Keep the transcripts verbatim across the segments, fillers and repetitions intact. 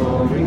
Glory,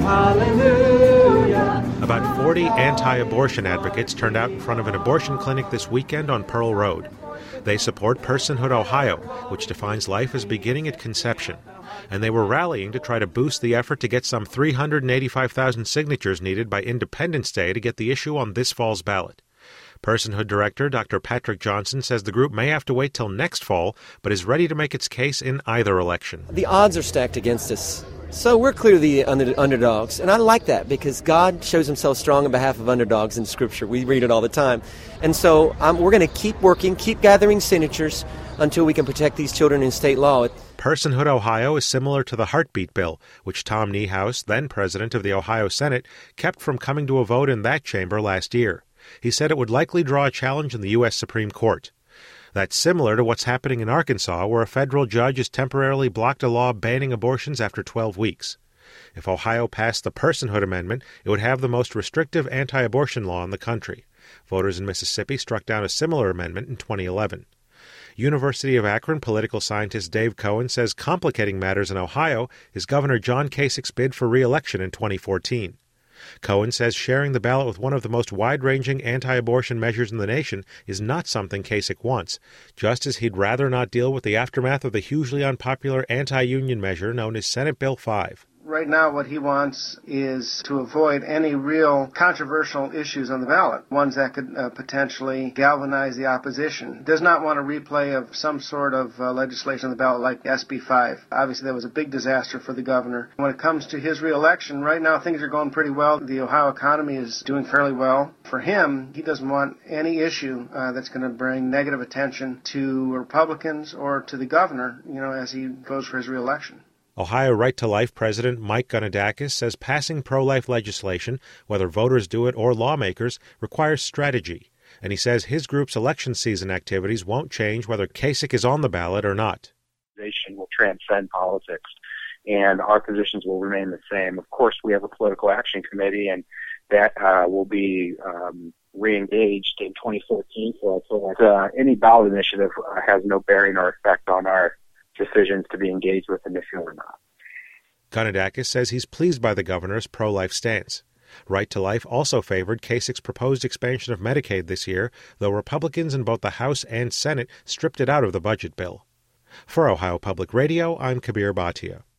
hallelujah. About forty anti-abortion advocates turned out in front of an abortion clinic this weekend on Pearl Road. They support Personhood Ohio, which defines life as beginning at conception. And they were rallying to try to boost the effort to get some three hundred eighty-five thousand signatures needed by Independence Day to get the issue on this fall's ballot. Personhood Director Doctor Patrick Johnson says the group may have to wait till next fall, but is ready to make its case in either election. The odds are stacked against us. So we're clearly the under- underdogs, and I like that because God shows himself strong on behalf of underdogs in Scripture. We read it all the time. And so um, we're going to keep working, keep gathering signatures until we can protect these children in state law. Personhood Ohio is similar to the Heartbeat Bill, which Tom Niehaus, then president of the Ohio Senate, kept from coming to a vote in that chamber last year. He said it would likely draw a challenge in the U S Supreme Court. That's similar to what's happening in Arkansas, where a federal judge has temporarily blocked a law banning abortions after twelve weeks. If Ohio passed the Personhood Amendment, it would have the most restrictive anti-abortion law in the country. Voters in Mississippi struck down a similar amendment in twenty eleven. University of Akron political scientist Dave Cohen says complicating matters in Ohio is Governor John Kasich's bid for re-election in twenty fourteen. Cohen says sharing the ballot with one of the most wide-ranging anti-abortion measures in the nation is not something Kasich wants, just as he'd rather not deal with the aftermath of the hugely unpopular anti-union measure known as Senate Bill five. Right now, what he wants is to avoid any real controversial issues on the ballot, ones that could uh, potentially galvanize the opposition. Does not want a replay of some sort of uh, legislation on the ballot like S B five. Obviously, that was a big disaster for the governor. When it comes to his reelection, right now things are going pretty well. The Ohio economy is doing fairly well. For him, he doesn't want any issue uh, that's going to bring negative attention to Republicans or to the governor, you know, as he goes for his reelection. Ohio Right to Life President Mike Gunadakis says passing pro-life legislation, whether voters do it or lawmakers, requires strategy. And he says his group's election season activities won't change whether Kasich is on the ballot or not. Will transcend politics, and our positions will remain the same. Of course, we have a political action committee, and that uh, will be um, re-engaged in twenty fourteen. So I feel like uh, any ballot initiative uh, has no bearing or effect on our decisions to be engaged with an issue or not. Gunadakis says he's pleased by the governor's pro-life stance. Right to Life also favored Kasich's proposed expansion of Medicaid this year, though Republicans in both the House and Senate stripped it out of the budget bill. For Ohio Public Radio, I'm Kabir Bhatia.